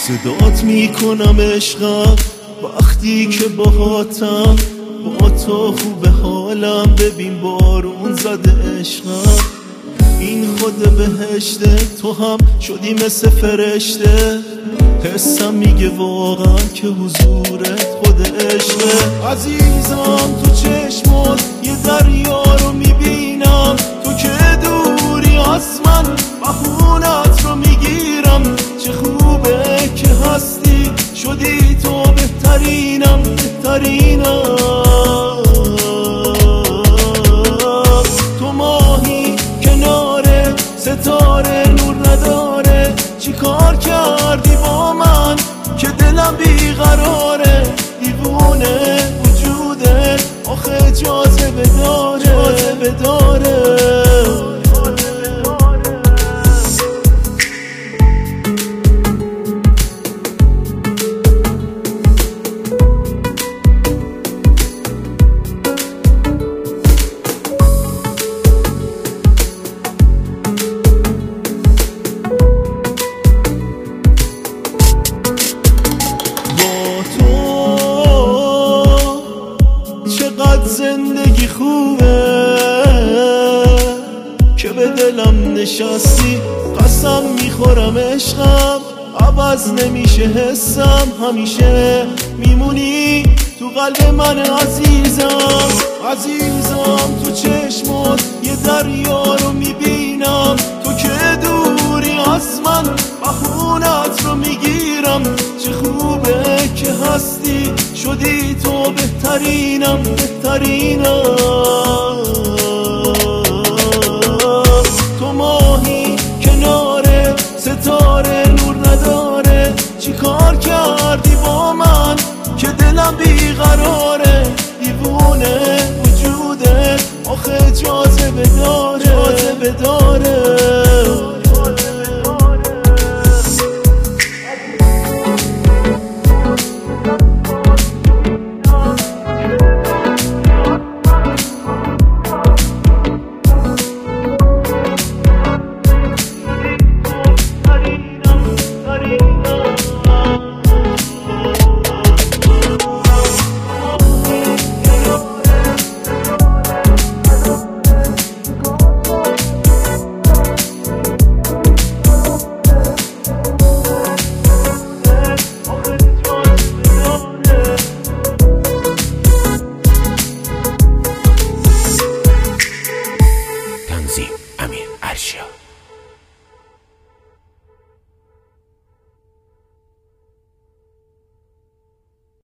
صدات میکنم عشقم وقتی که باهاتم، با تو خوب حالم، ببین بارون زده عشقم. این خود بهشته، تو هم شدی مثل فرشته، حسم میگه واقعا که حضورت خود عشقه. عزیزم تو چشمات یه دریا رو میبینم، تو که دوری از من بهونت رو میگیرم. چه خوبه که هستی، شدی تو بهترینم بهترینم. تو ماهی کناره ستاره نور نداره، چی کار کردی با من که دلم بیقراره؟ دیوونه وجودت آخه جاذبه داره، جاذبه داره. زندگی خوبه که به دلم نشستی، قسم میخورم عشقم عوض نمیشه حسم، همیشه میمونی تو قلب من عزیزم. عزیزم تو چشمات یه دریا رو میبینم، تو که دوری از من بهونت رو میگیرم. چه خوبه که هستی، شدی تو بهترینم بهترینم. تو ماهی کناره ستاره نور نداره، چی کار کردی با من که دلم بیقراره؟ دیوونه وجودت آخه جاذبه داره، جاذبه داره. امیر ارشیا.